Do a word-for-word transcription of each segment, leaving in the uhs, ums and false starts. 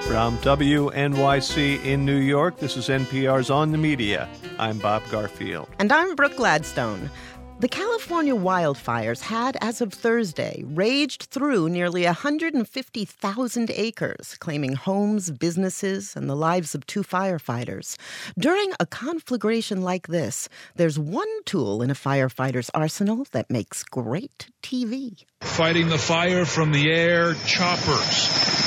From W N Y C in New York, this is N P R's On the Media. I'm Bob Garfield. And I'm Brooke Gladstone. The California wildfires had, as of Thursday, raged through nearly one hundred fifty thousand acres, claiming homes, businesses, and the lives of two firefighters. During a conflagration like this, there's one tool in a firefighter's arsenal that makes great T V. Fighting the fire from the air, choppers,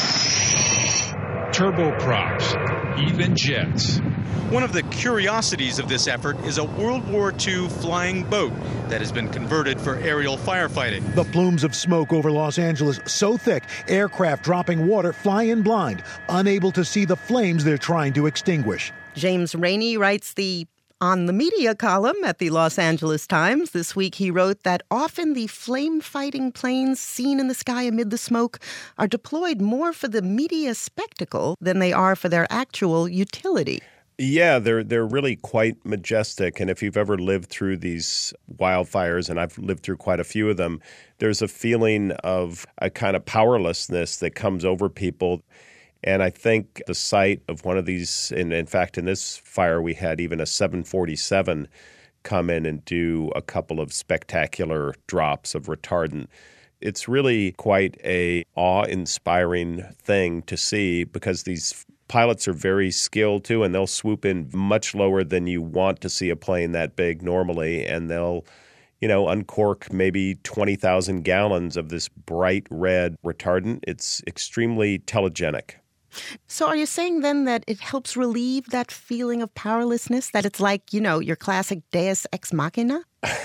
turboprops, even jets. One of the curiosities of this effort is a World War Two flying boat that has been converted for aerial firefighting. The plumes of smoke over Los Angeles so thick, aircraft dropping water fly in blind, unable to see the flames they're trying to extinguish. James Rainey writes the On the Media column at the Los Angeles Times. This week he wrote that often the flame-fighting planes seen in the sky amid the smoke are deployed more for the media spectacle than they are for their actual utility. Yeah, they're they're really quite majestic. And if you've ever lived through these wildfires, and I've lived through quite a few of them, there's a feeling of a kind of powerlessness that comes over people. And I think the sight of one of these, and in fact, in this fire, we had even a seven forty-seven come in and do a couple of spectacular drops of retardant. It's really quite a awe-inspiring thing to see because these pilots are very skilled too, and they'll swoop in much lower than you want to see a plane that big normally, and they'll, you know, uncork maybe twenty thousand gallons of this bright red retardant. It's extremely telegenic. So are you saying then that it helps relieve that feeling of powerlessness, that it's like, you know, your classic deus ex machina?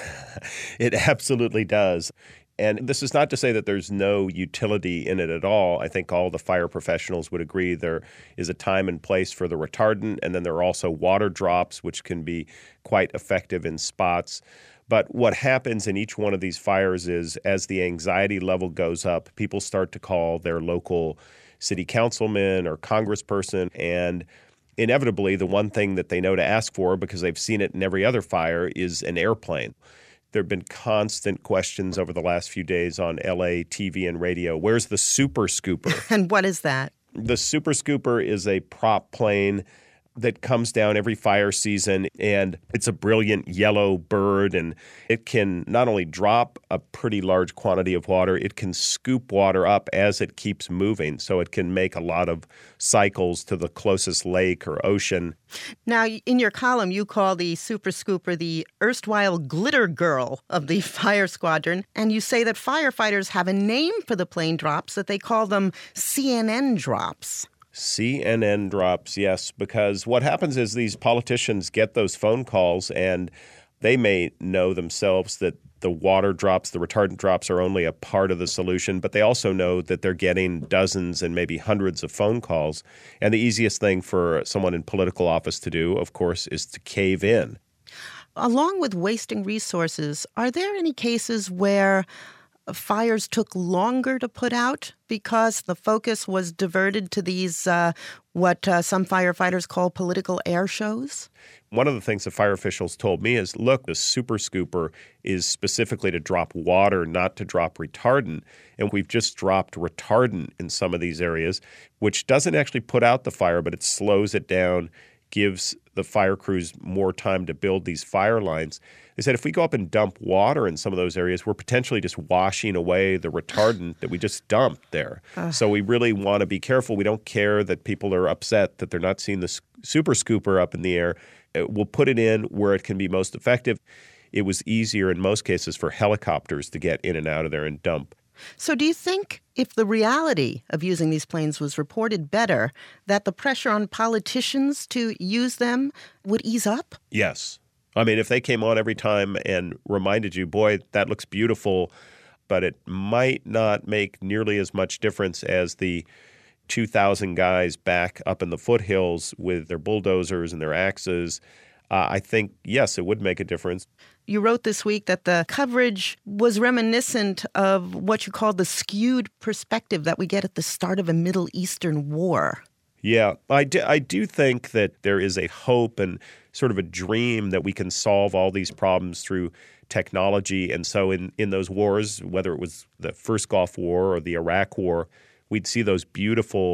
It absolutely does. And this is not to say that there's no utility in it at all. I think all the fire professionals would agree there is a time and place for the retardant, and then there are also water drops, which can be quite effective in spots. But what happens in each one of these fires is as the anxiety level goes up, people start to call their local city councilman or congressperson, and inevitably the one thing that they know to ask for, because they've seen it in every other fire, is an airplane. There have been constant questions over the last few days on L A T V and radio. Where's the Super Scooper? And what is that? The Super Scooper is a prop plane that comes down every fire season, and it's a brilliant yellow bird, and it can not only drop a pretty large quantity of water, it can scoop water up as it keeps moving, so it can make a lot of cycles to the closest lake or ocean. Now, in your column, you call the Super Scooper the erstwhile glitter girl of the fire squadron, and you say that firefighters have a name for the plane drops, that they call them C N N drops. C N N drops, yes, because what happens is these politicians get those phone calls and they may know themselves that the water drops, the retardant drops are only a part of the solution, but they also know that they're getting dozens and maybe hundreds of phone calls. And the easiest thing for someone in political office to do, of course, is to cave in. Along with wasting resources, are there any cases where fires took longer to put out because the focus was diverted to these, uh, what uh, some firefighters call political air shows? One of the things the fire officials told me is, look, the Super Scooper is specifically to drop water, not to drop retardant. And we've just dropped retardant in some of these areas, which doesn't actually put out the fire, but it slows it down, gives the fire crews more time to build these fire lines. They said if we go up and dump water in some of those areas, we're potentially just washing away the retardant that we just dumped there. Uh. So we really want to be careful. We don't care that people are upset that they're not seeing the Super Scooper up in the air. We'll put it in where it can be most effective. It was easier in most cases for helicopters to get in and out of there and dump. So do you think if the reality of using these planes was reported better, that the pressure on politicians to use them would ease up? Yes. I mean, if they came on every time and reminded you, boy, that looks beautiful, but it might not make nearly as much difference as the two thousand guys back up in the foothills with their bulldozers and their axes, uh, I think, yes, it would make a difference. You wrote this week that the coverage was reminiscent of what you call the skewed perspective that we get at the start of a Middle Eastern war. Yeah, I do, I do think that there is a hope and sort of a dream that we can solve all these problems through technology. And so in, in those wars, whether it was the first Gulf War or the Iraq War, we'd see those beautiful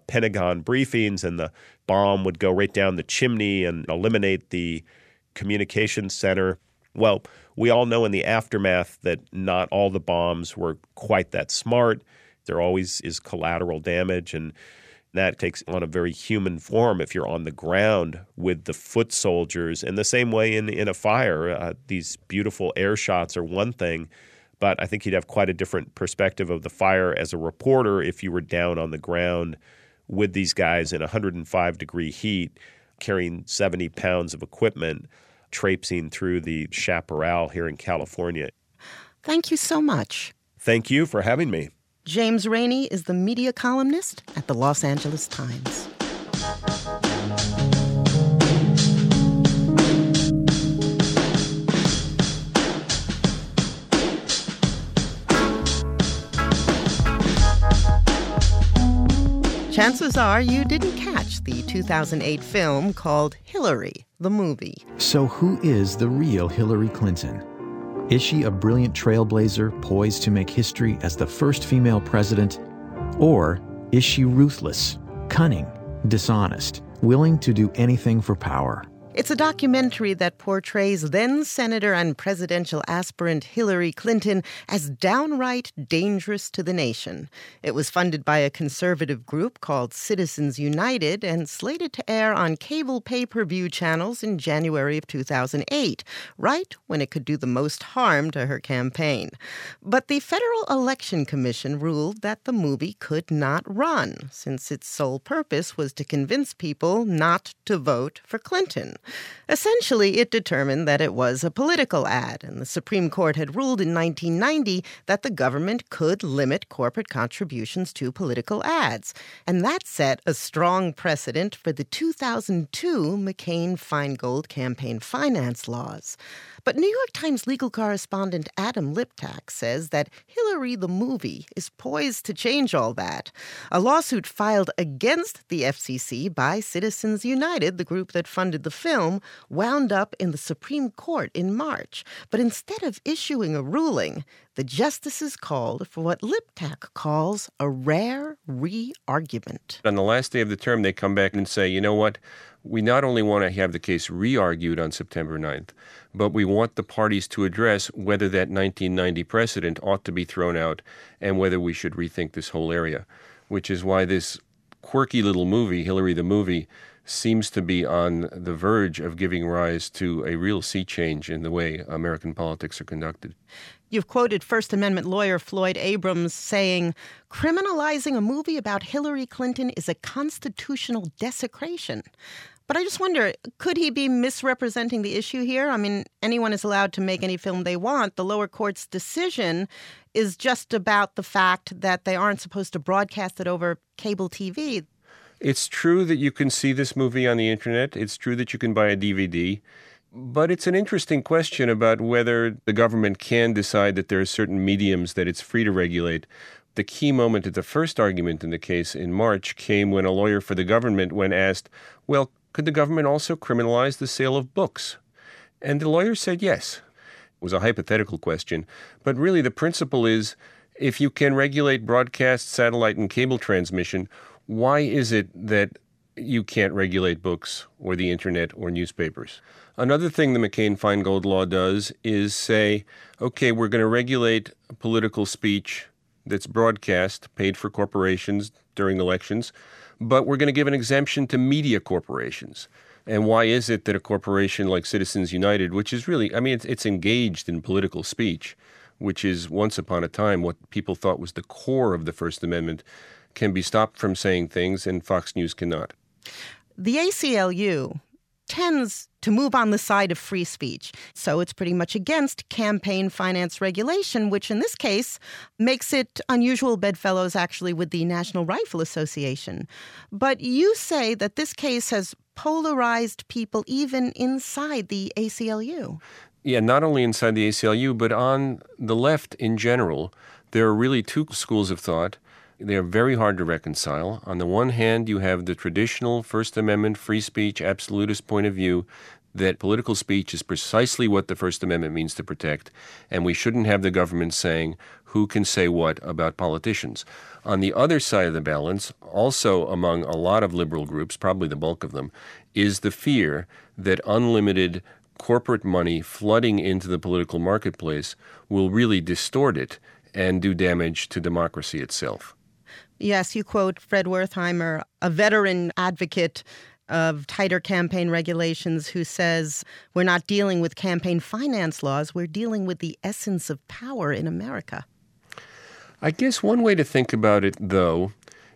Pentagon briefings, and the bomb would go right down the chimney and eliminate the communications center. Well, we all know in the aftermath that not all the bombs were quite that smart. There always is collateral damage, and that takes on a very human form if you're on the ground with the foot soldiers. And the same way in, in a fire, uh, these beautiful air shots are one thing, but I think you'd have quite a different perspective of the fire as a reporter if you were down on the ground with these guys in one hundred five degree heat, carrying seventy pounds of equipment, traipsing through the chaparral here in California. Thank you so much. Thank you for having me. James Rainey is the media columnist at the Los Angeles Times. Chances are you didn't catch the two thousand eight film called Hillary, the movie. So who is the real Hillary Clinton? Is she a brilliant trailblazer poised to make history as the first female president? Or is she ruthless, cunning, dishonest, willing to do anything for power? It's a documentary that portrays then-Senator and presidential aspirant Hillary Clinton as downright dangerous to the nation. It was funded by a conservative group called Citizens United and slated to air on cable pay-per-view channels in January of two thousand eight, right when it could do the most harm to her campaign. But the Federal Election Commission ruled that the movie could not run, since its sole purpose was to convince people not to vote for Clinton. Essentially, it determined that it was a political ad, and the Supreme Court had ruled in nineteen ninety that the government could limit corporate contributions to political ads. And that set a strong precedent for the two thousand two McCain-Feingold campaign finance laws. But New York Times legal correspondent Adam Liptak says that Hillary the movie is poised to change all that. A lawsuit filed against the F C C by Citizens United, the group that funded the film, wound up in the Supreme Court in March. But instead of issuing a ruling, the justices called for what Liptak calls a rare re-argument. On the last day of the term, they come back and say, you know what? We not only want to have the case re-argued on September ninth, but we want the parties to address whether that nineteen ninety precedent ought to be thrown out and whether we should rethink this whole area, which is why this quirky little movie, Hillary the Movie, seems to be on the verge of giving rise to a real sea change in the way American politics are conducted. You've quoted First Amendment lawyer Floyd Abrams saying, criminalizing a movie about Hillary Clinton is a constitutional desecration. But I just wonder, could he be misrepresenting the issue here? I mean, anyone is allowed to make any film they want. The lower court's decision is just about the fact that they aren't supposed to broadcast it over cable T V. It's true that you can see this movie on the internet. It's true that you can buy a D V D. But it's an interesting question about whether the government can decide that there are certain mediums that it's free to regulate. The key moment at the first argument in the case in March came when a lawyer for the government, when asked, well, could the government also criminalize the sale of books? And the lawyer said yes. It was a hypothetical question. But really the principle is, if you can regulate broadcast, satellite, and cable transmission, why is it that you can't regulate books or the internet or newspapers? Another thing the McCain-Feingold law does is say, okay, we're going to regulate political speech that's broadcast, paid for corporations during elections, but we're going to give an exemption to media corporations. And why is it that a corporation like Citizens United, which is really, I mean, it's, it's engaged in political speech, which is once upon a time what people thought was the core of the First Amendment, can be stopped from saying things, and Fox News cannot? The A C L U tends to move on the side of free speech. So it's pretty much against campaign finance regulation, which in this case makes it unusual bedfellows actually with the National Rifle Association. But you say that this case has polarized people even inside the A C L U. Yeah, not only inside the A C L U, but on the left in general. There are really two schools of thought. They're very hard to reconcile. On the one hand, you have the traditional First Amendment free speech absolutist point of view that political speech is precisely what the First Amendment means to protect, and we shouldn't have the government saying who can say what about politicians. On the other side of the balance, also among a lot of liberal groups, probably the bulk of them, is the fear that unlimited corporate money flooding into the political marketplace will really distort it and do damage to democracy itself. Yes, you quote Fred Wertheimer, a veteran advocate of tighter campaign regulations, who says, we're not dealing with campaign finance laws, we're dealing with the essence of power in America. I guess one way to think about it, though,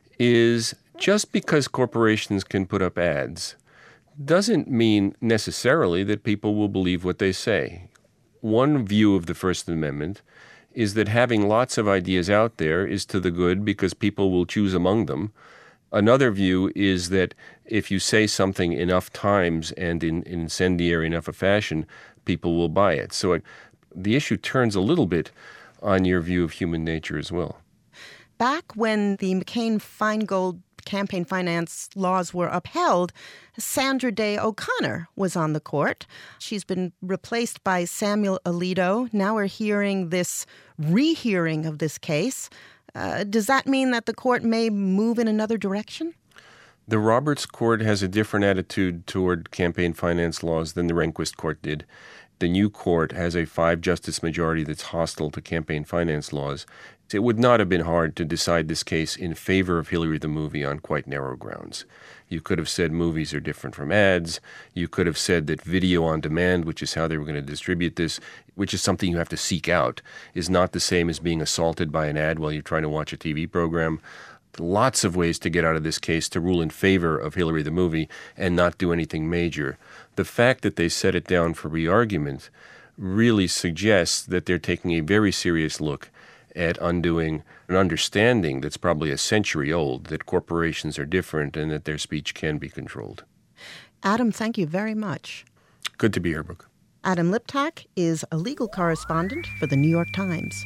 is just because corporations can put up ads doesn't mean necessarily that people will believe what they say. One view of the First Amendment is that having lots of ideas out there is to the good because people will choose among them. Another view is that if you say something enough times and in, in incendiary enough a fashion, people will buy it. So it, the issue turns a little bit on your view of human nature as well. Back when the McCain-Feingold campaign finance laws were upheld, Sandra Day O'Connor was on the court. She's been replaced by Samuel Alito. Now we're hearing this rehearing of this case. Uh, does that mean that the court may move in another direction? The Roberts Court has a different attitude toward campaign finance laws than the Rehnquist Court did. The new court has a five-justice majority that's hostile to campaign finance laws. It would not have been hard to decide this case in favor of Hillary the movie on quite narrow grounds. You could have said movies are different from ads. You could have said that video on demand, which is how they were going to distribute this, which is something you have to seek out, is not the same as being assaulted by an ad while you're trying to watch a T V program. Lots of ways to get out of this case to rule in favor of Hillary the movie and not do anything major. The fact that they set it down for re-argument really suggests that they're taking a very serious look at undoing an understanding that's probably a century old, that corporations are different and that their speech can be controlled. Adam, thank you very much. Good to be here, Brooke. Adam Liptak is a legal correspondent for the New York Times.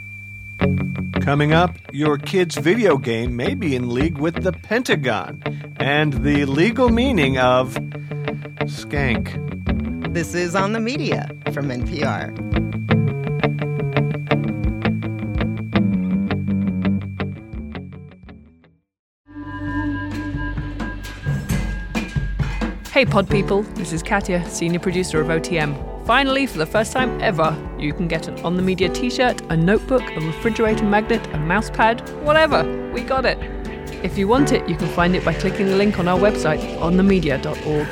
Coming up, your kid's video game may be in league with the Pentagon and the legal meaning of skank. This is On the Media from N P R. Hey pod people, this is Katya, senior producer of O T M. Finally, for the first time ever, you can get an On The Media t-shirt, a notebook, a refrigerator magnet, a mouse pad, whatever. We got it. If you want it, you can find it by clicking the link on our website, on the media dot org.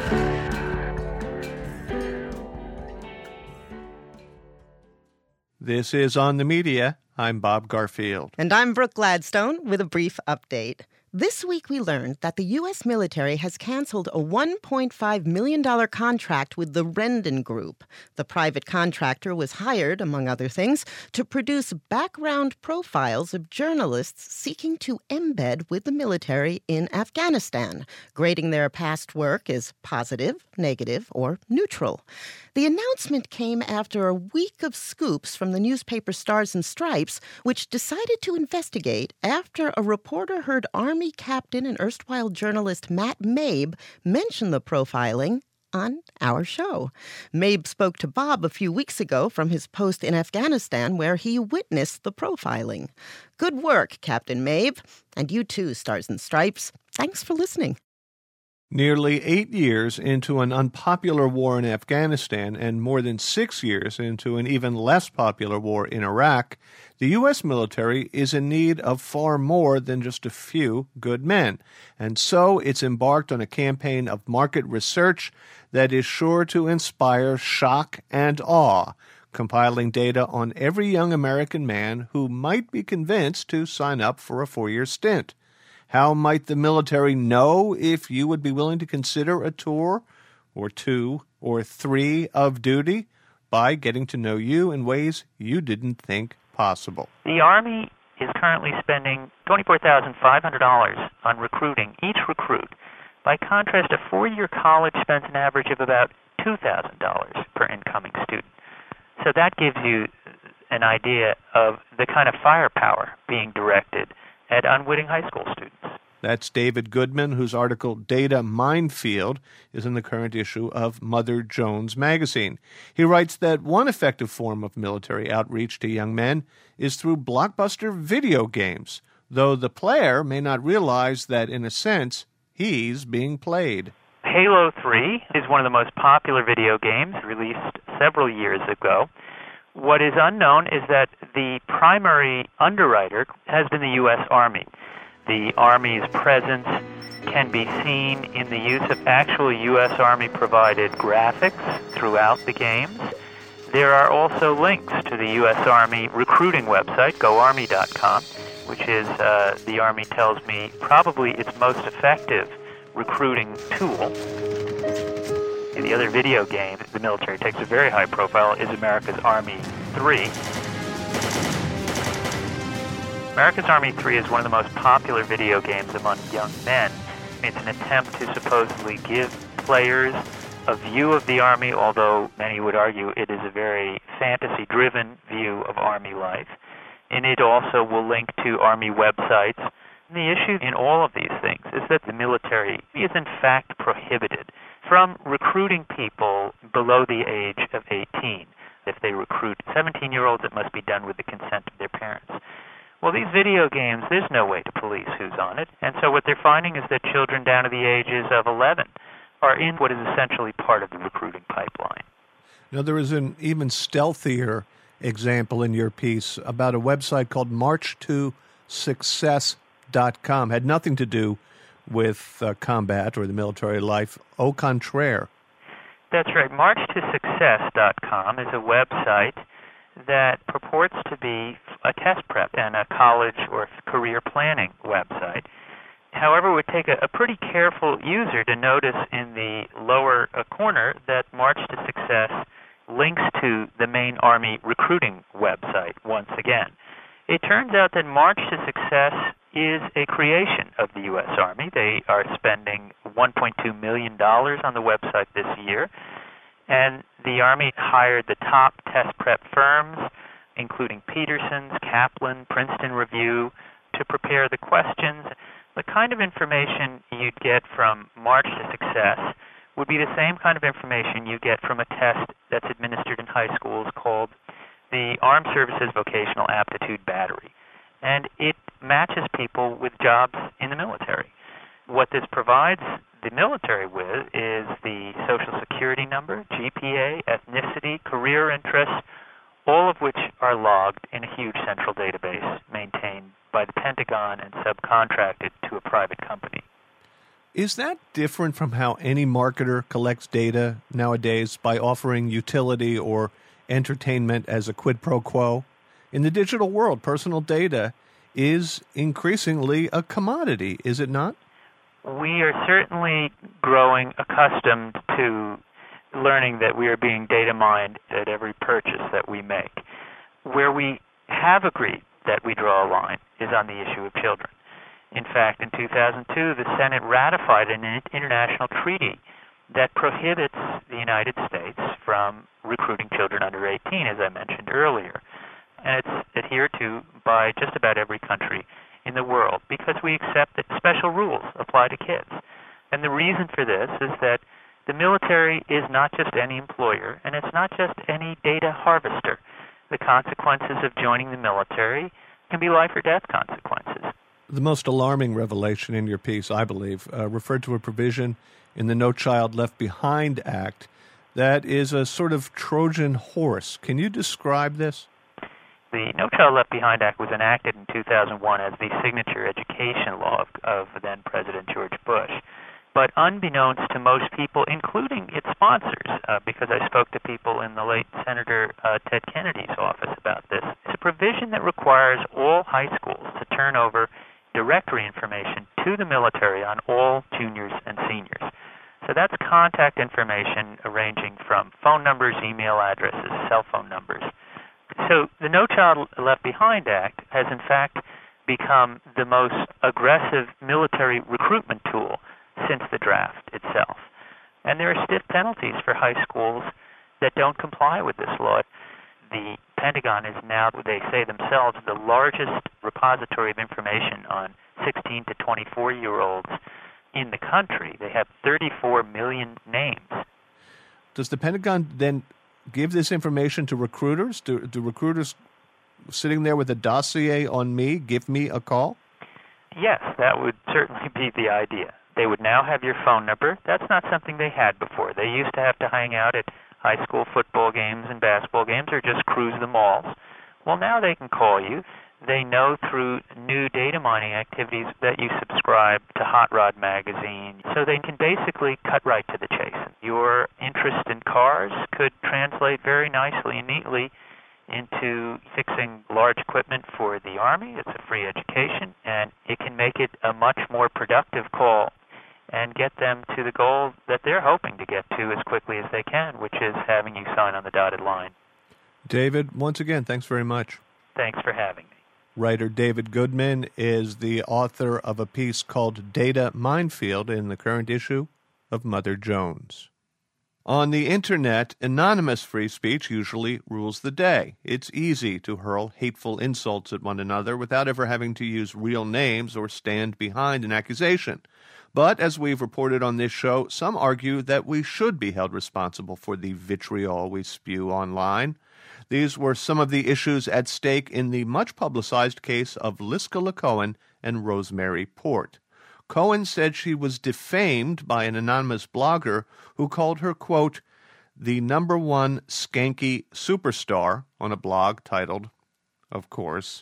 This is On the Media. I'm Bob Garfield. And I'm Brooke Gladstone with a brief update. This week we learned that the U S military has canceled a one point five million dollars contract with the Rendon Group. The private contractor was hired, among other things, to produce background profiles of journalists seeking to embed with the military in Afghanistan, grading their past work as positive, negative, or neutral. The announcement came after a week of scoops from the newspaper Stars and Stripes, which decided to investigate after a reporter heard Army captain and erstwhile journalist Matt Mabe mention the profiling on our show. Mabe spoke to Bob a few weeks ago from his post in Afghanistan where he witnessed the profiling. Good work, Captain Mabe. And you too, Stars and Stripes. Thanks for listening. Nearly eight years into an unpopular war in Afghanistan and more than six years into an even less popular war in Iraq, the U S military is in need of far more than just a few good men. And so it's embarked on a campaign of market research that is sure to inspire shock and awe, compiling data on every young American man who might be convinced to sign up for a four-year stint. How might the military know if you would be willing to consider a tour or two or three of duty? By getting to know you in ways you didn't think possible. The Army is currently spending twenty-four thousand five hundred dollars on recruiting each recruit. By contrast, a four-year college spends an average of about two thousand dollars per incoming student. So that gives you an idea of the kind of firepower being directed at unwitting high school students. That's David Goodman, whose article Data Minefield is in the current issue of Mother Jones magazine. He writes that one effective form of military outreach to young men is through blockbuster video games, though the player may not realize that, in a sense, he's being played. Halo three is one of the most popular video games, released several years ago. What is unknown is that the primary underwriter has been the U S Army. The Army's presence can be seen in the use of actual U S Army-provided graphics throughout the games. There are also links to the U S Army recruiting website, go army dot com, which is, uh, the Army tells me, probably its most effective recruiting tool. The other video game the military takes a very high profile is America's Army three. America's Army three is one of the most popular video games among young men. It's an attempt to supposedly give players a view of the Army, although many would argue it is a very fantasy-driven view of Army life. And it also will link to Army websites. The issue in all of these things is that the military is in fact prohibited from recruiting people below the age of eighteen. If they recruit seventeen-year-olds, it must be done with the consent of their parents. Well, these video games, there's no way to police who's on it, and so what they're finding is that children down to the ages of eleven are in what is essentially part of the recruiting pipeline. Now, there is an even stealthier example in your piece about a website called march to success dot com. Had nothing to do with uh, combat or the military life. Au contraire. That's right. march to success dot com is a website that purports to be a test prep and a college or career planning website. However, it would take a, a pretty careful user to notice in the lower uh, corner that March to Success links to the main Army recruiting website once again. It turns out that March to Success is a creation of the U S Army. They are spending one point two million dollars on the website this year, and the Army hired the top test prep firms, including Peterson's, Kaplan, Princeton Review, to prepare the questions. The kind of information you'd get from March to Success would be the same kind of information you get from a test that's administered in high schools called the Armed Services Vocational Aptitude Battery. And it matches people with jobs in the military. What this provides the military with is the Social Security number, G P A, ethnicity, career interests, all of which are logged in a huge central database maintained by the Pentagon and subcontracted to a private company. Is that different from how any marketer collects data nowadays by offering utility or entertainment as a quid pro quo? In the digital world, personal data is increasingly a commodity, is it not? We are certainly growing accustomed to learning that we are being data mined at every purchase that we make. Where we have agreed that we draw a line is on the issue of children. In fact, in two thousand two, the Senate ratified an international treaty that prohibits the United States from recruiting children under eighteen, as I mentioned earlier. And it's adhered to by just about every country in the world because we accept that special rules apply to kids. And the reason for this is that the military is not just any employer, and it's not just any data harvester. The consequences of joining the military can be life or death consequences. The most alarming revelation in your piece, I believe, uh, referred to a provision in the No Child Left Behind Act that is a sort of Trojan horse. Can you describe this? The No Child Left Behind Act was enacted in two thousand one as the signature education law of, of then-President George Bush. But unbeknownst to most people, including its sponsors, uh, because I spoke to people in the late Senator uh, Ted Kennedy's office about this, it's a provision that requires all high schools to turn over directory information to the military on all juniors and seniors. So that's contact information ranging from phone numbers, email addresses, cell phone numbers. So the No Child Left Behind Act has in fact become the most aggressive military recruitment tool since the draft itself. And there are stiff penalties for high schools that don't comply with this law. The Pentagon is now, they say themselves, the largest repository of information on sixteen to twenty-four-year-olds in the country. They have thirty-four million names. Does the Pentagon then give this information to recruiters? Do, do recruiters sitting there with a dossier on me give me a call? Yes, that would certainly be the idea. They would now have your phone number. That's not something they had before. They used to have to hang out at high school football games and basketball games or just cruise the malls. Well, now they can call you. They know through new data mining activities that you subscribe to Hot Rod magazine, so they can basically cut right to the chase. Your interest in cars could translate very nicely and neatly into fixing large equipment for the Army. It's a free education, and it can make it a much more productive call and get them to the goal that they're hoping to get to as quickly as they can, which is having you sign on the dotted line. David, once again, thanks very much. Thanks for having me. Writer David Goodman is the author of a piece called Data Minefield in the current issue of Mother Jones. On the Internet, anonymous free speech usually rules the day. It's easy to hurl hateful insults at one another without ever having to use real names or stand behind an accusation. But, as we've reported on this show, some argue that we should be held responsible for the vitriol we spew online. These were some of the issues at stake in the much-publicized case of Liska LeCohen and Rosemary Port. Cohen said she was defamed by an anonymous blogger who called her, quote, the number one skanky superstar on a blog titled, of course,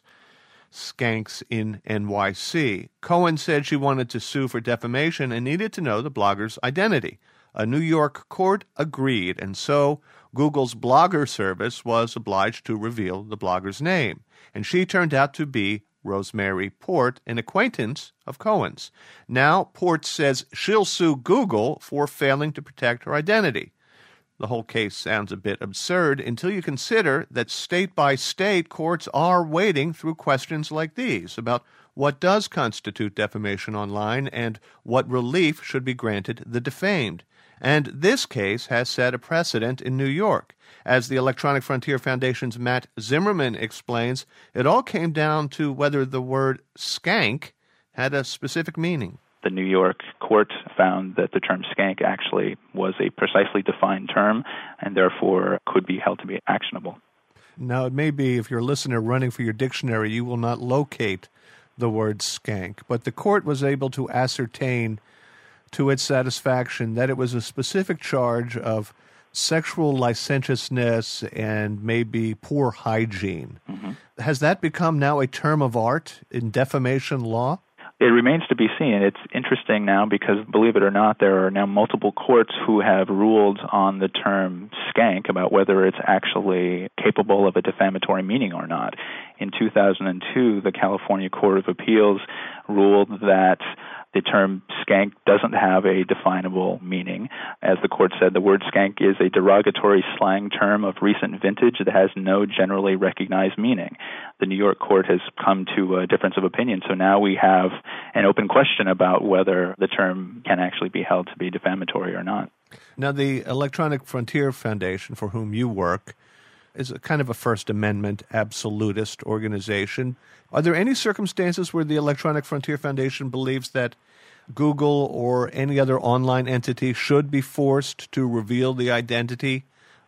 Skanks in N Y C. Cohen said she wanted to sue for defamation and needed to know the blogger's identity. A New York court agreed, and so Google's blogger service was obliged to reveal the blogger's name. And she turned out to be Rosemary Port, an acquaintance of Cohen's. Now, Port says she'll sue Google for failing to protect her identity. The whole case sounds a bit absurd until you consider that state by state courts are wading through questions like these about what does constitute defamation online and what relief should be granted the defamed. And this case has set a precedent in New York. As the Electronic Frontier Foundation's Matt Zimmerman explains, it all came down to whether the word skank had a specific meaning. The New York court found that the term skank actually was a precisely defined term and therefore could be held to be actionable. Now, it may be, if you're a listener running for your dictionary, you will not locate the word skank, but the court was able to ascertain to its satisfaction that it was a specific charge of sexual licentiousness and maybe poor hygiene. Mm-hmm. Has that become now a term of art in defamation law? It remains to be seen. It's interesting now because, believe it or not, there are now multiple courts who have ruled on the term skank about whether it's actually capable of a defamatory meaning or not. In two thousand two, the California Court of Appeals ruled that the term skank doesn't have a definable meaning. As the court said, the word skank is a derogatory slang term of recent vintage that has no generally recognized meaning. The New York court has come to a difference of opinion, so now we have an open question about whether the term can actually be held to be defamatory or not. Now, the Electronic Frontier Foundation, for whom you work, is a kind of a First Amendment absolutist organization. Are there any circumstances where the Electronic Frontier Foundation believes that Google or any other online entity should be forced to reveal the identity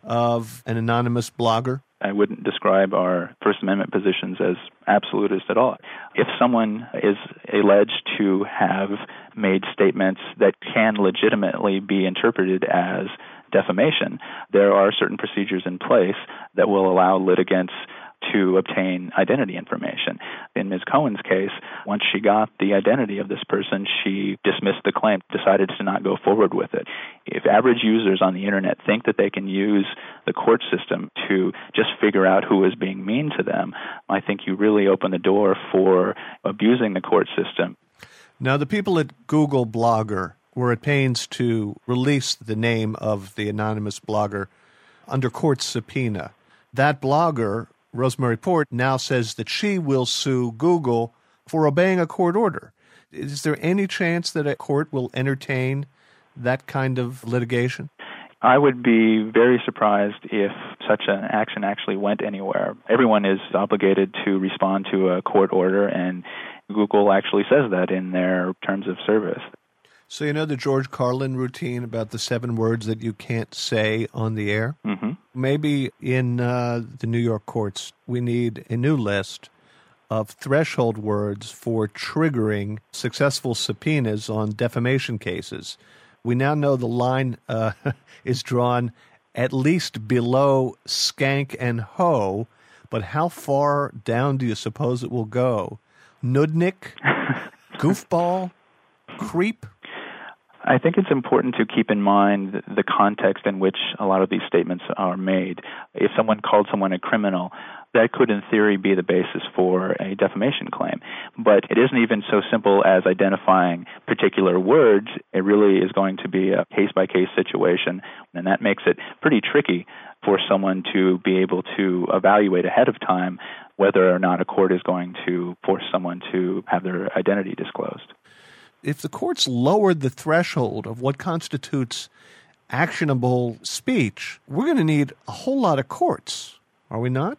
of an anonymous blogger? I wouldn't describe our First Amendment positions as absolutist at all. If someone is alleged to have made statements that can legitimately be interpreted as defamation, there are certain procedures in place that will allow litigants to obtain identity information. In Miz Cohen's case, once she got the identity of this person, she dismissed the claim, decided to not go forward with it. If average users on the Internet think that they can use the court system to just figure out who is being mean to them, I think you really open the door for abusing the court system. Now, the people at Google Blogger were at pains to release the name of the anonymous blogger under court subpoena. That blogger, Rosemary Port, now says that she will sue Google for obeying a court order. Is there any chance that a court will entertain that kind of litigation? I would be very surprised if such an action actually went anywhere. Everyone is obligated to respond to a court order, and Google actually says that in their terms of service. So you know the George Carlin routine about the seven words that you can't say on the air? Mm-hmm. Maybe in uh, the New York courts, we need a new list of threshold words for triggering successful subpoenas on defamation cases. We now know the line uh, is drawn at least below skank and hoe, but how far down do you suppose it will go? Nudnik? Goofball? Creep? I think it's important to keep in mind the context in which a lot of these statements are made. If someone called someone a criminal, that could in theory be the basis for a defamation claim. But it isn't even so simple as identifying particular words. It really is going to be a case-by-case situation, and that makes it pretty tricky for someone to be able to evaluate ahead of time whether or not a court is going to force someone to have their identity disclosed. If the courts lowered the threshold of what constitutes actionable speech, we're going to need a whole lot of courts, are we not?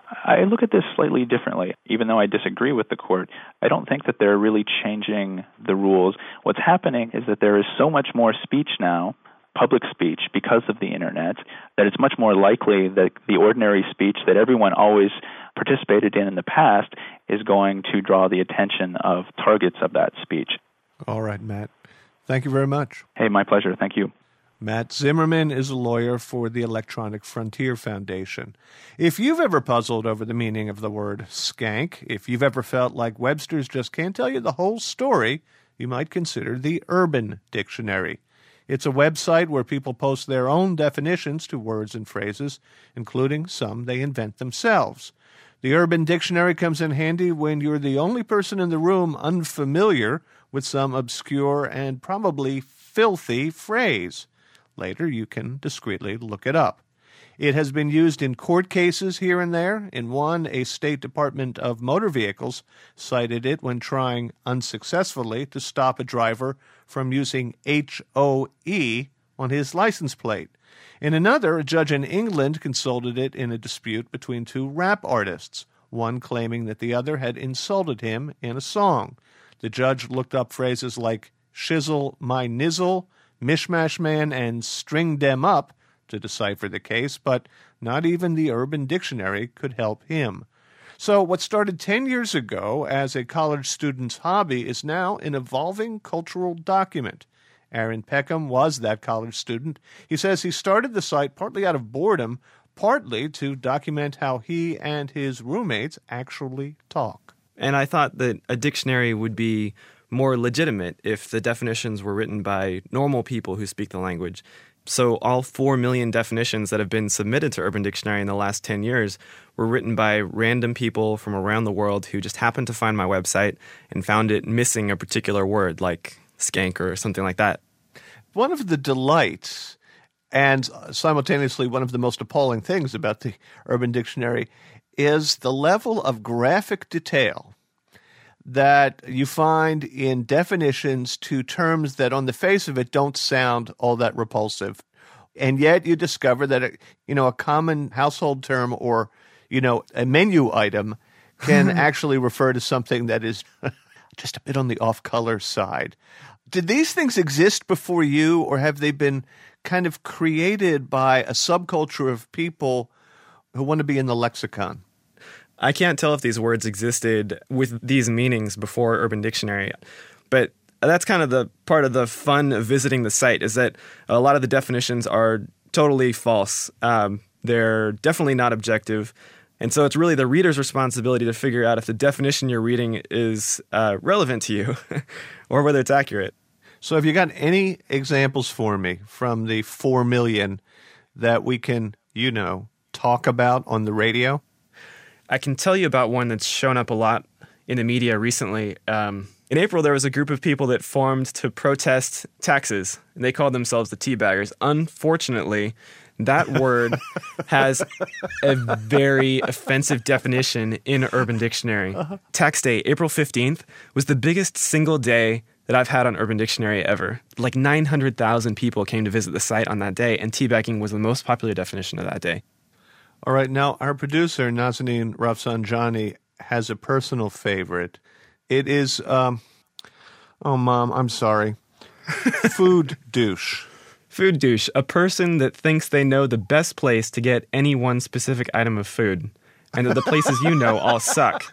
I look at this slightly differently. Even though I disagree with the court, I don't think that they're really changing the rules. What's happening is that there is so much more speech now, public speech, because of the Internet, that it's much more likely that the ordinary speech that everyone always participated in in the past is going to draw the attention of targets of that speech. All right, Matt. Thank you very much. Hey, my pleasure. Thank you. Matt Zimmerman is a lawyer for the Electronic Frontier Foundation. If you've ever puzzled over the meaning of the word skank, if you've ever felt like Webster's just can't tell you the whole story, you might consider the Urban Dictionary. It's a website where people post their own definitions to words and phrases, including some they invent themselves. The Urban Dictionary comes in handy when you're the only person in the room unfamiliar with some obscure and probably filthy phrase. Later, you can discreetly look it up. It has been used in court cases here and there. In one, a State Department of Motor Vehicles cited it when trying unsuccessfully to stop a driver from using H O E on his license plate. In another, a judge in England consulted it in a dispute between two rap artists, one claiming that the other had insulted him in a song. The judge looked up phrases like shizzle my nizzle, mishmash man, and string dem up to decipher the case, but not even the Urban Dictionary could help him. So what started ten years ago as a college student's hobby is now an evolving cultural document. Aaron Peckham was that college student. He says he started the site partly out of boredom, partly to document how he and his roommates actually talk. And I thought that a dictionary would be more legitimate if the definitions were written by normal people who speak the language. So all four million definitions that have been submitted to Urban Dictionary in the last ten years were written by random people from around the world who just happened to find my website and found it missing a particular word like skank or something like that. One of the delights and simultaneously one of the most appalling things about the Urban Dictionary is the level of graphic detail that you find in definitions to terms that on the face of it don't sound all that repulsive. And yet you discover that, you know, a common household term or, you know, a menu item can actually refer to something that is just a bit on the off-color side. Did these things exist before you, or have they been kind of created by a subculture of people who want to be in the lexicon? I can't tell if these words existed with these meanings before Urban Dictionary, but that's kind of the part of the fun of visiting the site is that a lot of the definitions are totally false. Um, they're definitely not objective. And so it's really the reader's responsibility to figure out if the definition you're reading is uh, relevant to you or whether it's accurate. So have you got any examples for me from the four million that we can, you know, talk about on the radio? I can tell you about one that's shown up a lot in the media recently. Um, in April, there was a group of people that formed to protest taxes, and they called themselves the Teabaggers. Unfortunately, that word has a very offensive definition in Urban Dictionary. Uh-huh. Tax Day, April fifteenth, was the biggest single day that I've had on Urban Dictionary ever. Like nine hundred thousand people came to visit the site on that day, and teabagging was the most popular definition of that day. All right, now our producer, Nazanin Rafsanjani, has a personal favorite. It is, um, oh, Mom, I'm sorry. Food douche. Food douche, a person that thinks they know the best place to get any one specific item of food, and that the places you know all suck.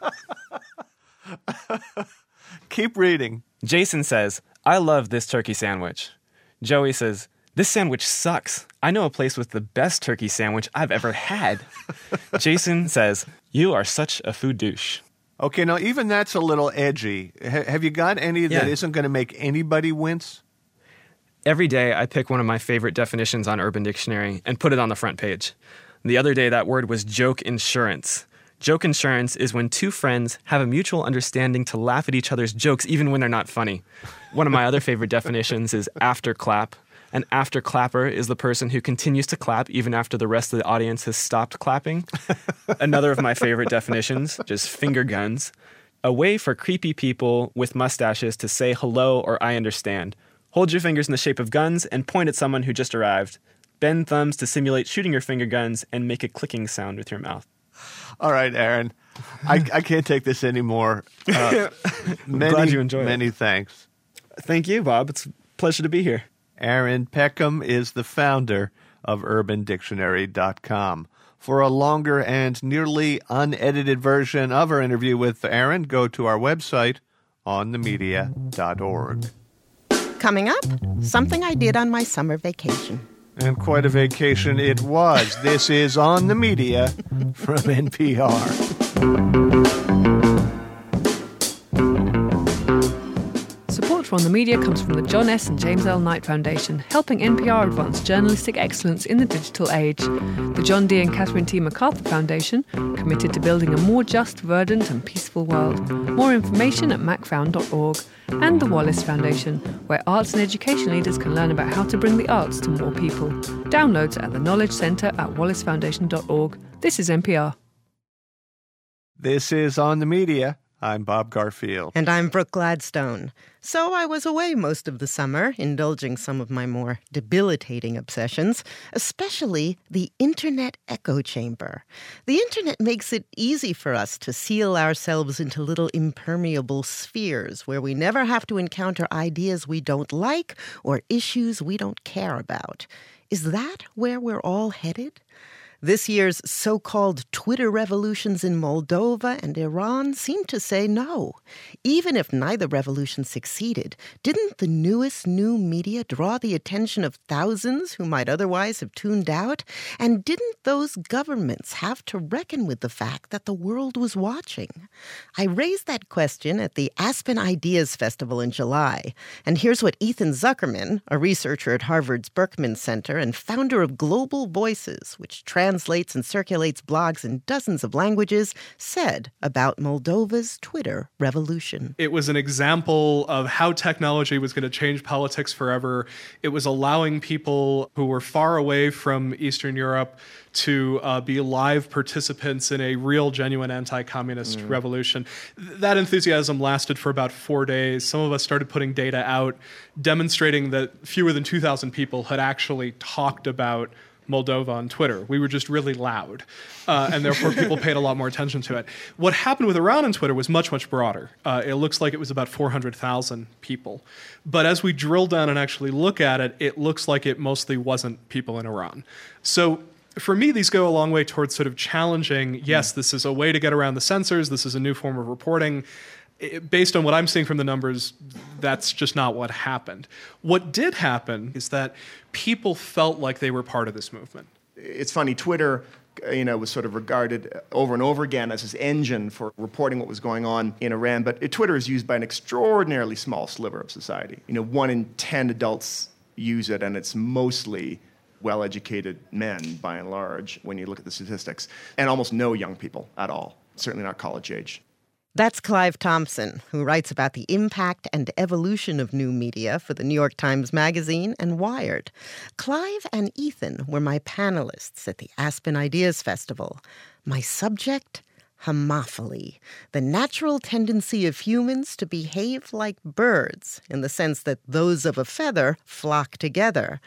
Keep reading. Jason says, I love this turkey sandwich. Joey says, this sandwich sucks. I know a place with the best turkey sandwich I've ever had. Jason says, you are such a food douche. Okay, now even that's a little edgy. H- have you got any that Yeah. isn't going to make anybody wince? Every day I pick one of my favorite definitions on Urban Dictionary and put it on the front page. The other day that word was joke insurance. Joke insurance is when two friends have a mutual understanding to laugh at each other's jokes even when they're not funny. One of my other favorite definitions is after clap. An after clapper is the person who continues to clap even after the rest of the audience has stopped clapping. Another of my favorite definitions, just finger guns. A way for creepy people with mustaches to say hello or I understand. Hold your fingers in the shape of guns and point at someone who just arrived. Bend thumbs to simulate shooting your finger guns and make a clicking sound with your mouth. All right, Aaron. I, I can't take this anymore. Uh, many, Glad you enjoyed it. Many thanks. Thank you, Bob. It's a pleasure to be here. Aaron Peckham is the founder of urban dictionary dot com. For a longer and nearly unedited version of our interview with Aaron, go to our website, on the media dot org. Coming up, something I did on my summer vacation. And quite a vacation it was. This is On the Media from N P R. Support for On the Media comes from the John S. and James L. Knight Foundation, helping N P R advance journalistic excellence in the digital age. The John D. and Catherine T. MacArthur Foundation, committed to building a more just, verdant and peaceful world. More information at mac found dot org. And the Wallace Foundation, where arts and education leaders can learn about how to bring the arts to more people. Downloads at the Knowledge Centre at wallace foundation dot org. This is N P R. This is On the Media. I'm Bob Garfield. And I'm Brooke Gladstone. So I was away most of the summer, indulging some of my more debilitating obsessions, especially the Internet echo chamber. The Internet makes it easy for us to seal ourselves into little impermeable spheres where we never have to encounter ideas we don't like or issues we don't care about. Is that where we're all headed? This year's so-called Twitter revolutions in Moldova and Iran seem to say no. Even if neither revolution succeeded, didn't the newest new media draw the attention of thousands who might otherwise have tuned out? And didn't those governments have to reckon with the fact that the world was watching? I raised that question at the Aspen Ideas Festival in July. And here's what Ethan Zuckerman, a researcher at Harvard's Berkman Center and founder of Global Voices, which translates translates and circulates blogs in dozens of languages, said about Moldova's Twitter revolution. It was an example of how technology was going to change politics forever. It was allowing people who were far away from Eastern Europe to uh, be live participants in a real, genuine anti-communist mm. revolution. That enthusiasm lasted for about four days. Some of us started putting data out demonstrating that fewer than two thousand people had actually talked about Moldova on Twitter. We were just really loud, uh, and therefore people paid a lot more attention to it. What happened with Iran on Twitter was much, much broader. Uh, it looks like it was about four hundred thousand people. But as we drill down and actually look at it, it looks like it mostly wasn't people in Iran. So for me, these go a long way towards sort of challenging, yes, this is a way to get around the censors, this is a new form of reporting. It, based on what I'm seeing from the numbers, that's just not what happened. What did happen is that people felt like they were part of this movement. It's funny, Twitter, you know, was sort of regarded over and over again as this engine for reporting what was going on in Iran, but it, Twitter is used by an extraordinarily small sliver of society. You know, one in ten adults use it, and it's mostly well-educated men, by and large, when you look at the statistics, and almost no young people at all, certainly not college age. That's Clive Thompson, who writes about the impact and evolution of new media for the New York Times Magazine and Wired. Clive and Ethan were my panelists at the Aspen Ideas Festival. My subject? Homophily, the natural tendency of humans to behave like birds, in the sense that those of a feather flock together.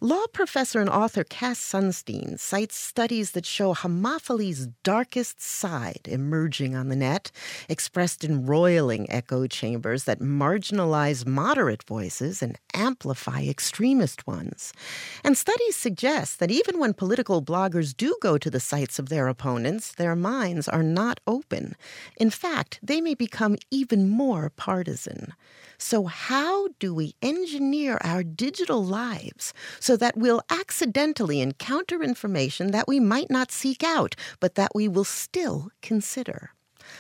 Law professor and author Cass Sunstein cites studies that show homophily darkest side emerging on the net, expressed in roiling echo chambers that marginalize moderate voices and amplify extremist ones. And studies suggest that even when political bloggers do go to the sites of their opponents, their minds are not open. In fact, they may become even more partisan. So how do we engineer our digital lives so that we'll accidentally encounter information that we might not seek out, but that we will still consider?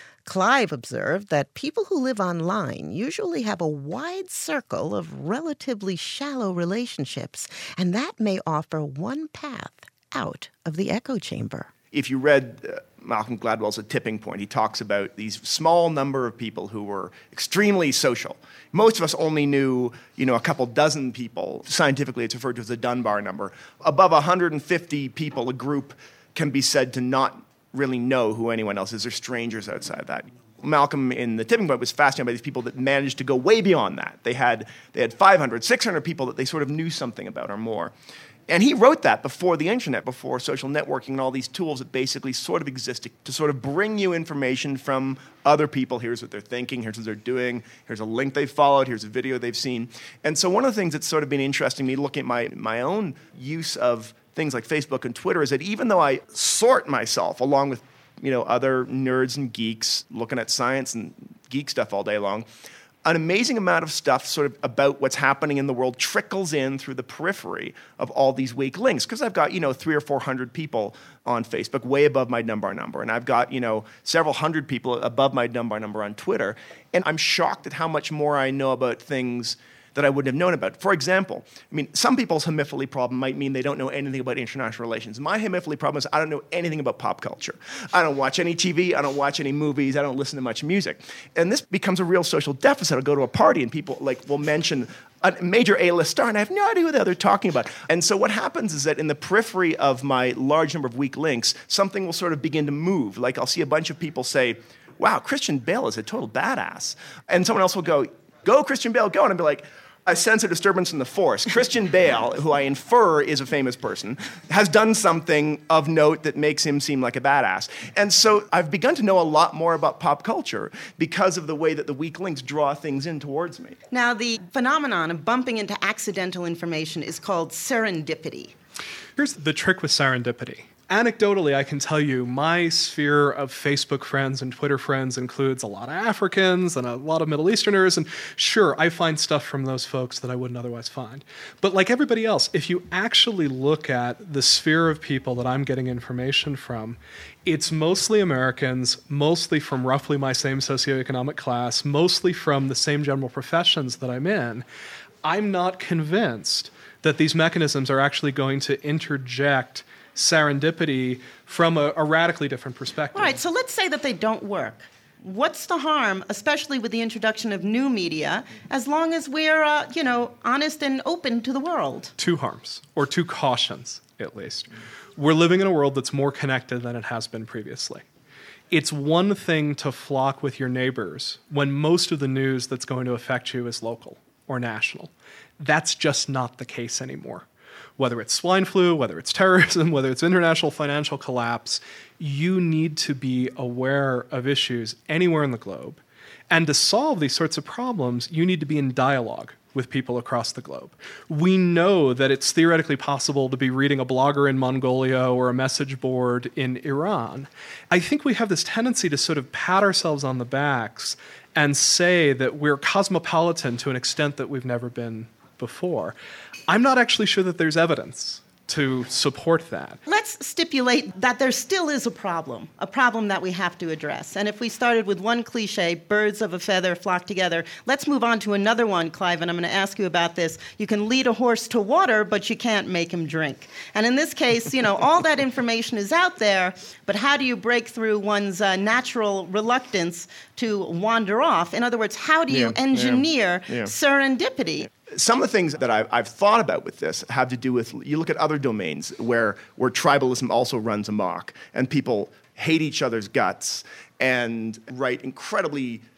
Clive observed that people who live online usually have a wide circle of relatively shallow relationships, and that may offer one path out of the echo chamber. If you read uh, Malcolm Gladwell's A Tipping Point, he talks about these small number of people who were extremely social. Most of us only knew, you know, a couple dozen people. Scientifically, it's referred to as the Dunbar number. Above one hundred fifty people, a group can be said to not really know who anyone else is. They're strangers outside that. Malcolm in The Tipping Point was fascinated by these people that managed to go way beyond that. They had, they had five hundred, six hundred people that they sort of knew something about or more. And he wrote that before the internet, before social networking and all these tools that basically sort of existed to sort of bring you information from other people. Here's what they're thinking, here's what they're doing, here's a link they've followed, here's a video they've seen. And so one of the things that's sort of been interesting to me looking at my, my own use of things like Facebook and Twitter is that even though I sort myself along with, you know, other nerds and geeks looking at science and geek stuff all day long, an amazing amount of stuff sort of about what's happening in the world trickles in through the periphery of all these weak links. Because I've got, you know, three or four hundred people on Facebook, way above my Dunbar number. And I've got, you know, several hundred people above my Dunbar number on Twitter. And I'm shocked at how much more I know about things that I wouldn't have known about. For example, I mean, some people's homophily problem might mean they don't know anything about international relations. My homophily problem is I don't know anything about pop culture. I don't watch any T V, I don't watch any movies, I don't listen to much music. And this becomes a real social deficit. I'll go to a party and people like will mention a major A-list star, and I have no idea who they're talking about. And so what happens is that in the periphery of my large number of weak links, something will sort of begin to move. Like I'll see a bunch of people say, wow, Christian Bale is a total badass. And someone else will go, go Christian Bale, go. And I'll be like, I sense a disturbance in the force. Christian Bale, who I infer is a famous person, has done something of note that makes him seem like a badass. And so I've begun to know a lot more about pop culture because of the way that the weak links draw things in towards me. Now, the phenomenon of bumping into accidental information is called serendipity. Here's the trick with serendipity. Anecdotally, I can tell you my sphere of Facebook friends and Twitter friends includes a lot of Africans and a lot of Middle Easterners, and sure, I find stuff from those folks that I wouldn't otherwise find. But like everybody else, if you actually look at the sphere of people that I'm getting information from, it's mostly Americans, mostly from roughly my same socioeconomic class, mostly from the same general professions that I'm in. I'm not convinced that these mechanisms are actually going to interject serendipity from a, a radically different perspective. All right, so let's say that they don't work. What's the harm, especially with the introduction of new media, as long as we're, uh, you know, honest and open to the world? Two harms, or two cautions, at least. We're living in a world that's more connected than it has been previously. It's one thing to flock with your neighbors when most of the news that's going to affect you is local or national. That's just not the case anymore. Whether it's swine flu, whether it's terrorism, whether it's international financial collapse, you need to be aware of issues anywhere in the globe. And to solve these sorts of problems, you need to be in dialogue with people across the globe. We know that it's theoretically possible to be reading a blogger in Mongolia or a message board in Iran. I think we have this tendency to sort of pat ourselves on the backs and say that we're cosmopolitan to an extent that we've never been before. I'm not actually sure that there's evidence to support that. Let's stipulate that there still is a problem, a problem that we have to address. And if we started with one cliche, birds of a feather flock together, let's move on to another one, Clive, and I'm going to ask you about this. You can lead a horse to water, but you can't make him drink. And in this case, you know, all that information is out there, but how do you break through one's uh, natural reluctance to wander off? In other words, how do you Yeah, engineer yeah, yeah. serendipity? Some of the things that I've, I've thought about with this have to do with, you look at other domains where, where tribalism also runs amok and people hate each other's guts and write incredibly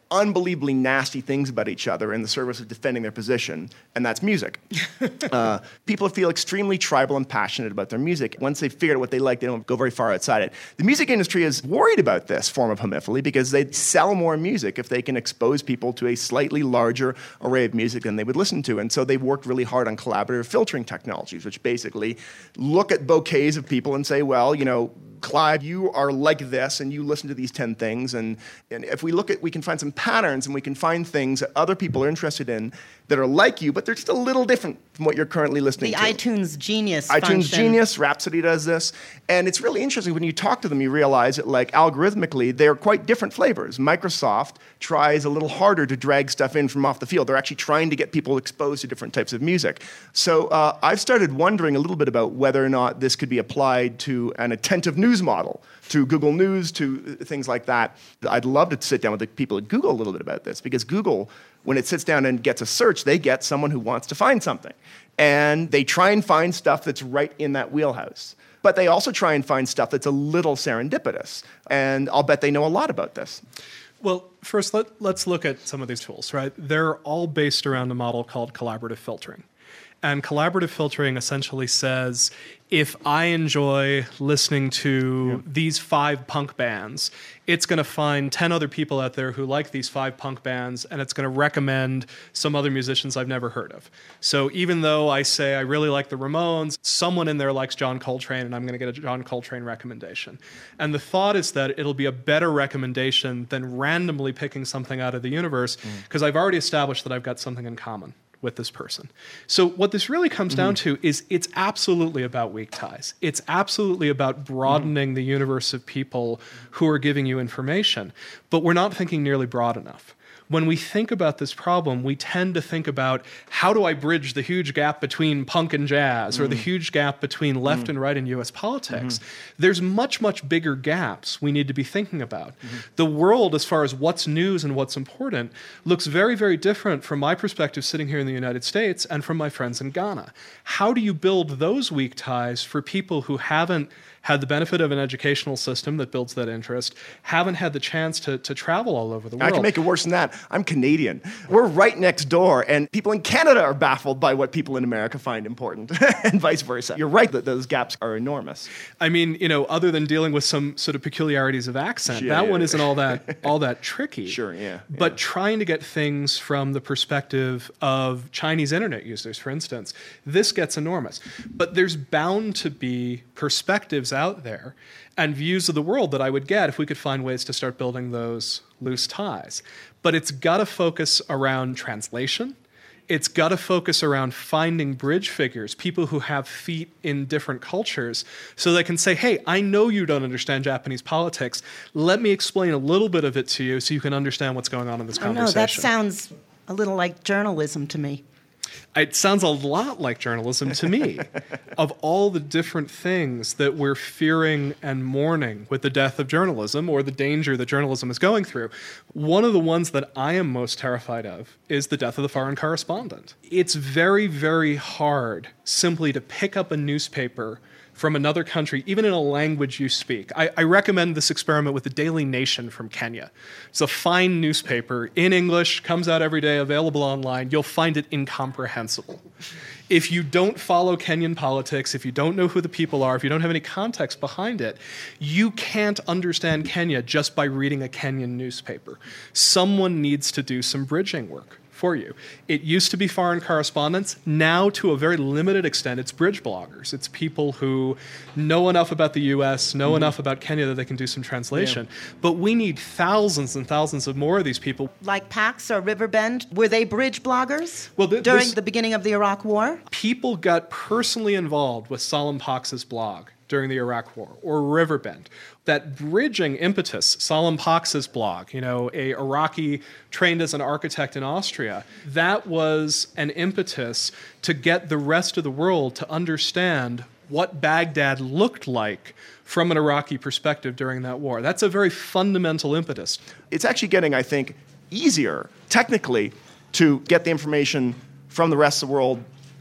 unbelievably nasty things about each other in the service of defending their position, and that's music. uh, people feel extremely tribal and passionate about their music. Once they've figured out what they like, they don't go very far outside it. The music industry is worried about this form of homophily because they sell more music if they can expose people to a slightly larger array of music than they would listen to. And so they've worked really hard on collaborative filtering technologies, which basically look at bouquets of people and say, well, you know, Clive, you are like this, and you listen to these ten things. And, and if we look at, we can find some patterns, and we can find things that other people are interested in that are like you, but they're just a little different from what you're currently listening the to. The iTunes Genius iTunes function. Genius, Rhapsody does this. And it's really interesting when you talk to them, you realize that, like, algorithmically, they're quite different flavors. Microsoft tries a little harder to drag stuff in from off the field. They're actually trying to get people exposed to different types of music. So uh, I've started wondering a little bit about whether or not this could be applied to an attentive news model, to Google News, to things like that. I'd love to sit down with the people at Google a little bit about this, because Google, when it sits down and gets a search, they get someone who wants to find something. And they try and find stuff that's right in that wheelhouse. But they also try and find stuff that's a little serendipitous. And I'll bet they know a lot about this. Well, first, let, let's look at some of these tools, right? They're all based around a model called collaborative filtering. And collaborative filtering essentially says, if I enjoy listening to yeah. these five punk bands, it's going to find ten other people out there who like these five punk bands, and it's going to recommend some other musicians I've never heard of. So even though I say I really like the Ramones, someone in there likes John Coltrane, and I'm going to get a John Coltrane recommendation. And the thought is that it'll be a better recommendation than randomly picking something out of the universe, because mm. I've already established that I've got something in common with this person. So what this really comes mm-hmm. down to is it's absolutely about weak ties. It's absolutely about broadening mm-hmm. the universe of people who are giving you information. But we're not thinking nearly broad enough. When we think about this problem, we tend to think about how do I bridge the huge gap between punk and jazz, mm-hmm. or the huge gap between left mm-hmm. and right in U S politics. Mm-hmm. There's much, much bigger gaps we need to be thinking about. Mm-hmm. The world, as far as what's news and what's important, looks very, very different from my perspective sitting here in the United States and from my friends in Ghana. How do you build those weak ties for people who haven't had the benefit of an educational system that builds that interest, haven't had the chance to, to travel all over the world? I can make it worse than that. I'm Canadian. We're right next door, and people in Canada are baffled by what people in America find important, and vice versa. You're right that those gaps are enormous. I mean, you know, other than dealing with some sort of peculiarities of accent, yeah, that yeah, one yeah. isn't all that all that tricky. Sure, yeah. But yeah. trying to get things from the perspective of Chinese internet users, for instance, this gets enormous. But there's bound to be perspectives out there and views of the world that I would get if we could find ways to start building those loose ties. But it's got to focus around translation. It's got to focus around finding bridge figures, people who have feet in different cultures, so they can say, hey, I know you don't understand Japanese politics. Let me explain a little bit of it to you so you can understand what's going on in this oh, conversation. No, that sounds a little like journalism to me. It sounds a lot like journalism to me. Of all the different things that we're fearing and mourning with the death of journalism, or the danger that journalism is going through, one of the ones that I am most terrified of is the death of the foreign correspondent. It's very, very hard simply to pick up a newspaper from another country, even in a language you speak. I, I recommend this experiment with the Daily Nation from Kenya. It's a fine newspaper in English, comes out every day, available online. You'll find it incomprehensible. If you don't follow Kenyan politics, if you don't know who the people are, if you don't have any context behind it, you can't understand Kenya just by reading a Kenyan newspaper. Someone needs to do some bridging work for you. It used to be foreign correspondents. Now, to a very limited extent, it's bridge bloggers. It's people who know enough about the U S, know mm-hmm. enough about Kenya that they can do some translation. Yeah. But we need thousands and thousands of more of these people. Like Pax or Riverbend, were they bridge bloggers well, th- during this, the beginning of the Iraq War? People got personally involved with Solomon Pax's blog during the Iraq War, or Riverbend. That bridging impetus, Solomon Pax's blog, you know, a Iraqi trained as an architect in Austria, that was an impetus to get the rest of the world to understand what Baghdad looked like from an Iraqi perspective during that war. That's a very fundamental impetus. It's actually getting, I think, easier, technically, to get the information from the rest of the world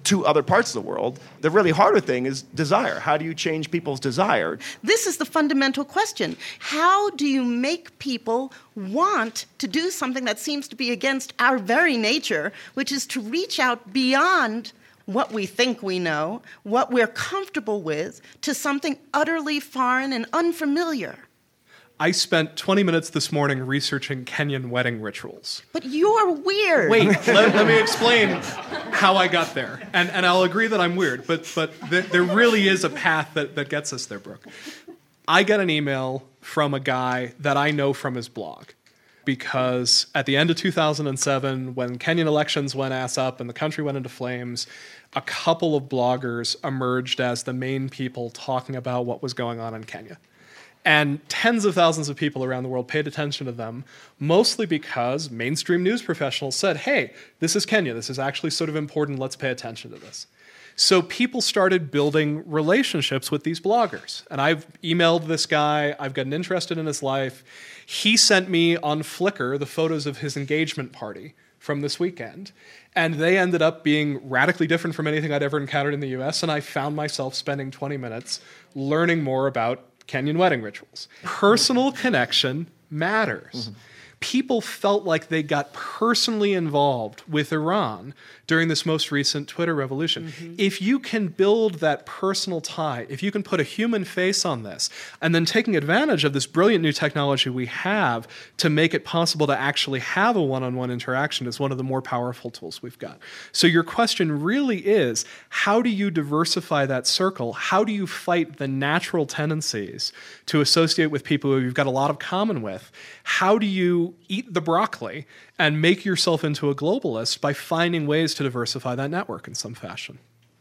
to other parts of the world. The really harder thing is desire. How do you change people's desire? This is the fundamental question. How do you make people want to do something that seems to be against our very nature, which is to reach out beyond what we think we know, what we're comfortable with, to something utterly foreign and unfamiliar? I spent twenty minutes this morning researching Kenyan wedding rituals. But you're weird. Wait, let, let me explain how I got there. And and I'll agree that I'm weird, but but th- there really is a path that, that gets us there, Brooke. I get an email from a guy that I know from his blog, because at the end of two thousand seven, when Kenyan elections went ass up and the country went into flames, a couple of bloggers emerged as the main people talking about what was going on in Kenya. And tens of thousands of people around the world paid attention to them, mostly because mainstream news professionals said, hey, this is Kenya. This is actually sort of important. Let's pay attention to this. So people started building relationships with these bloggers. And I've emailed this guy. I've gotten interested in his life. He sent me on Flickr the photos of his engagement party from this weekend. And they ended up being radically different from anything I'd ever encountered in the U S. And I found myself spending twenty minutes learning more about Kenyan wedding rituals. Personal connection matters. Mm-hmm. People felt like they got personally involved with Iran during this most recent Twitter revolution. Mm-hmm. If you can build that personal tie, if you can put a human face on this, and then taking advantage of this brilliant new technology we have to make it possible to actually have a one-on-one interaction is one of the more powerful tools we've got. So your question really is, how do you diversify that circle? How do you fight the natural tendencies to associate with people who you've got a lot of common with? How do you eat the broccoli and make yourself into a globalist by finding ways to diversify that network in some fashion?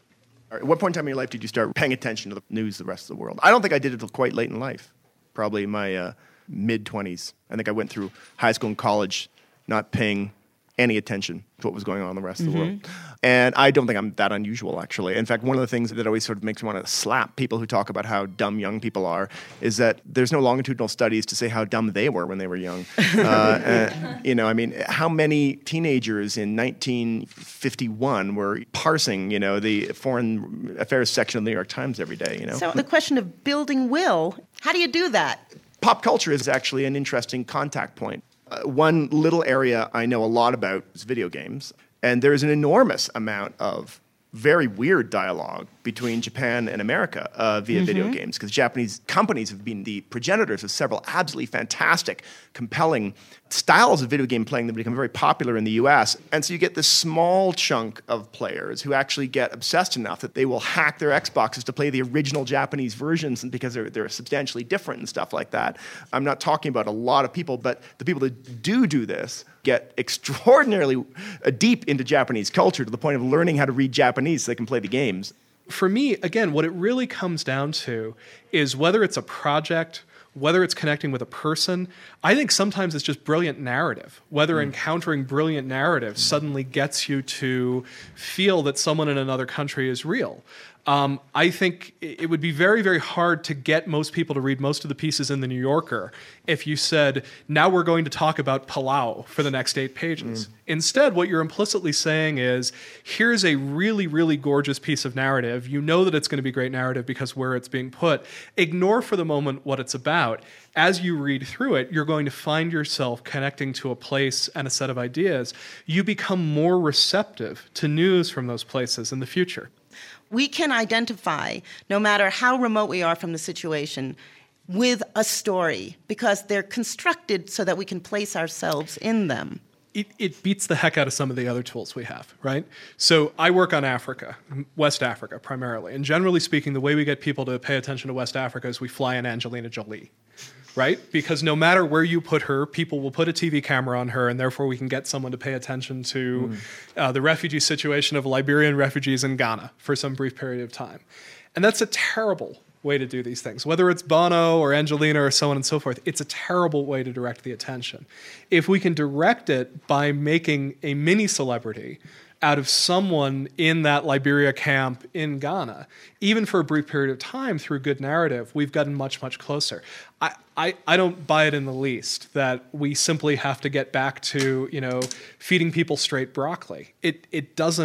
At what point in time in your life did you start paying attention to the news of the rest of the world? I don't think I did it until quite late in life, probably in my uh, mid-twenties. I think I went through high school and college not paying any attention to what was going on in the rest mm-hmm. of the world. And I don't think I'm that unusual, actually. In fact, one of the things that always sort of makes me want to slap people who talk about how dumb young people are is that there's no longitudinal studies to say how dumb they were when they were young. uh, and, you know, I mean, how many teenagers in nineteen fifty-one were parsing, you know, the foreign affairs section of the New York Times every day, you know? So the question of building will, how do you do that? Pop culture is actually an interesting contact point. Uh, one little area I know a lot about is video games. And there's an enormous amount of very weird dialogue between Japan and America uh, via mm-hmm. video games, because Japanese companies have been the progenitors of several absolutely fantastic, compelling styles of video game playing that have become very popular in the U S. And so you get this small chunk of players who actually get obsessed enough that they will hack their Xboxes to play the original Japanese versions, and because they're, they're substantially different and stuff like that. I'm not talking about a lot of people, but the people that do do this get extraordinarily deep into Japanese culture to the point of learning how to read Japanese so they can play the games. For me, again, what it really comes down to is whether it's a project, whether it's connecting with a person. I think sometimes it's just brilliant narrative. Whether mm. encountering brilliant narrative mm. suddenly gets you to feel that someone in another country is real. Um, I think it would be very, very hard to get most people to read most of the pieces in The New Yorker if you said, now we're going to talk about Palau for the next eight pages. Mm. Instead, what you're implicitly saying is, here's a really, really gorgeous piece of narrative. You know that it's going to be great narrative because where it's being put. Ignore for the moment what it's about. As you read through it, you're going to find yourself connecting to a place and a set of ideas. You become more receptive to news from those places in the future. We can identify, no matter how remote we are from the situation, with a story because they're constructed so that we can place ourselves in them. It, it beats the heck out of some of the other tools we have, right? So I work on Africa, West Africa primarily. And generally speaking, the way we get people to pay attention to West Africa is we fly in Angelina Jolie, right? Because no matter where you put her, people will put a T V camera on her, and therefore we can get someone to pay attention to mm. uh, the refugee situation of Liberian refugees in Ghana for some brief period of time. And that's a terrible way to do these things. Whether it's Bono or Angelina or so on and so forth, it's a terrible way to direct the attention. If we can direct it by making a mini celebrity out of someone in that Liberia camp in Ghana, even for a brief period of time through good narrative, we've gotten much, much closer. I, I, I don't buy it in the least that we simply have to get back to, you know, feeding people straight broccoli. It it doesn't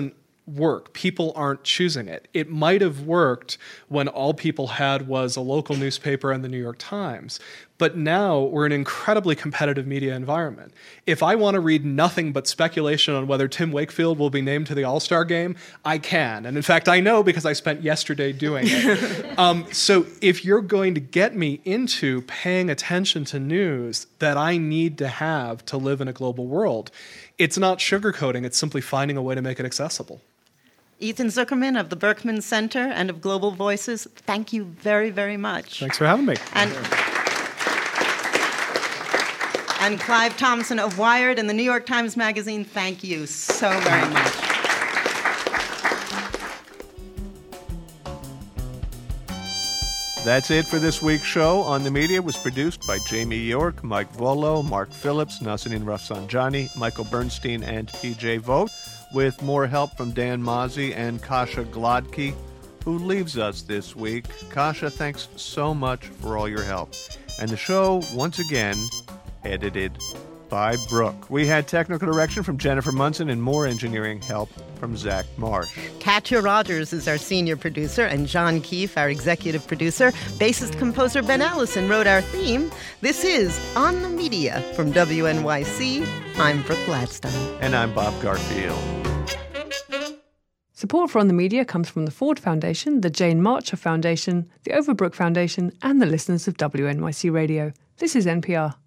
work. People aren't choosing it. It might have worked when all people had was a local newspaper and the New York Times. But now we're in an incredibly competitive media environment. If I want to read nothing but speculation on whether Tim Wakefield will be named to the All-Star game, I can. And in fact, I know because I spent yesterday doing it. um, so if you're going to get me into paying attention to news that I need to have to live in a global world, it's not sugarcoating, it's simply finding a way to make it accessible. Ethan Zuckerman of the Berkman Center and of Global Voices, thank you very, very much. Thanks for having me. And, and Clive Thompson of Wired and the New York Times Magazine, thank you so very much. That's it for this week's show. On the Media was produced by Jamie York, Mike Volo, Mark Phillips, Nazanin Rafsanjani, Michael Bernstein, and P J Vogt, with more help from Dan Mazzi and Kasia Glodky, who leaves us this week. Kasia, thanks so much for all your help. And the show, once again, edited by Brooke. We had technical direction from Jennifer Munson and more engineering help from Zach Marsh. Katya Rogers is our senior producer, and John Keefe, our executive producer. Bassist-composer Ben Allison wrote our theme. This is On the Media from W N Y C. I'm Brooke Gladstone. And I'm Bob Garfield. Support for On the Media comes from the Ford Foundation, the Jane Marcher Foundation, the Overbrook Foundation, and the listeners of W N Y C Radio. This is N P R.